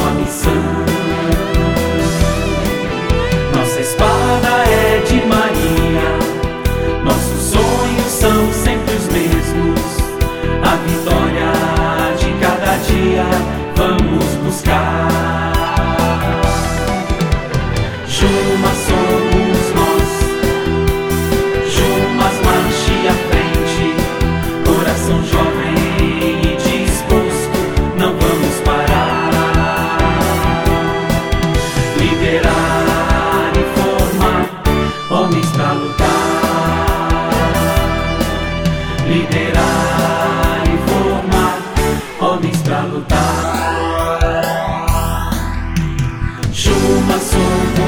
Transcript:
a missão. Nossa espada é de Maria, nossos sonhos são sempre os mesmos. A vitória de cada dia vamos buscar. Jumas somos nós, Jumas marche à frente, coração jovem e disposto, não vamos parar. Liderar e formar homens pra lutar. Liderar e formar homens pra lutar. Jumas somos